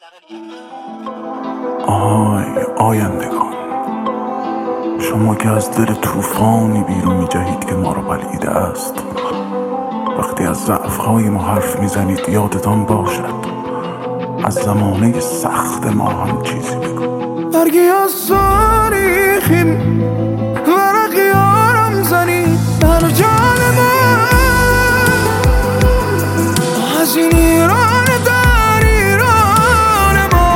آهای آیندگان، شما که از دل طوفانی بیرون می‌جهید که ما را بلعیده است، وقتی از ضعف‌های ما حرف میزنید یادتان باشد از زمانه سخت ما هم چیزی بگو. برگی از تاریخیم ورقی آرم زنی در جان من، از این ایران در ایران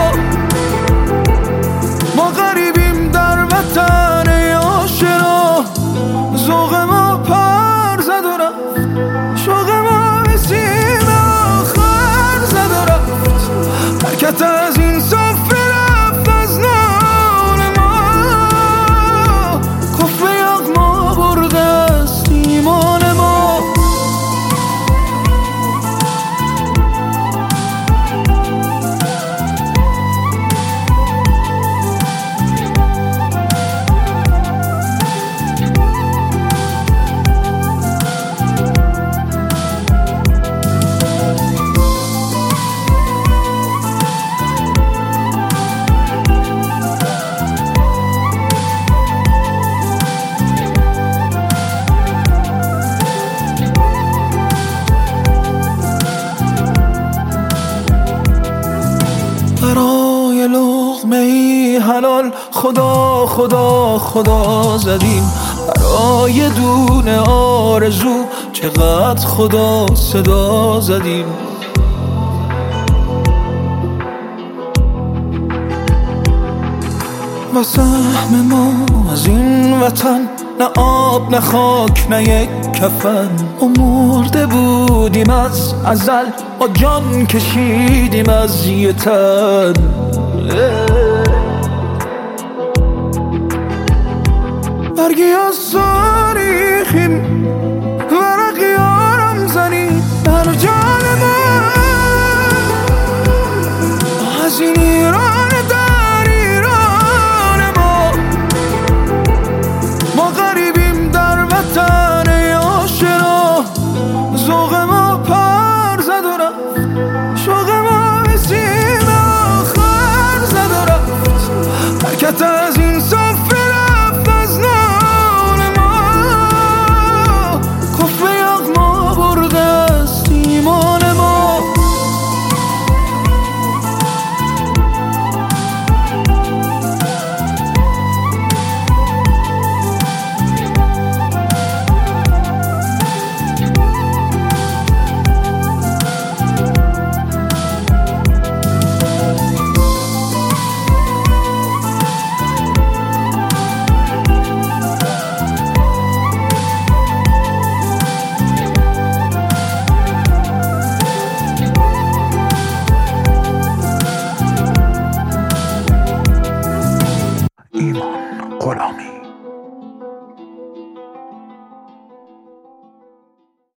ما غریبیم در وطن آشنا. ذوق ما پر زد و رفت، شوق ما به سیم آخر زد و رفت. حرکت از این سفره رفت از نان ما، کفر یغما برده است ایمان ما. برای لقمه ای حلال خدا خدا خدا زدیم، برای دونه آرزو چقدر خدا صدا زدیم. و سهم ما از این وطن نه آب نه خاک نه یک کفن. ما مرده بودیم از ازل، با جان کشیدیم از یه تن. برگی از تاریخیم ورقی آرم زنی در جان من، از این ایران در ایران ما غریبیم در وطن آشنا. ذوق ما پر زد و رفت، شوق ما به سیم آخر زد و رفت. حرکت از این سفره رفت از نان ما، کفر یغما برده است ایمان ما. ایمان غلامی.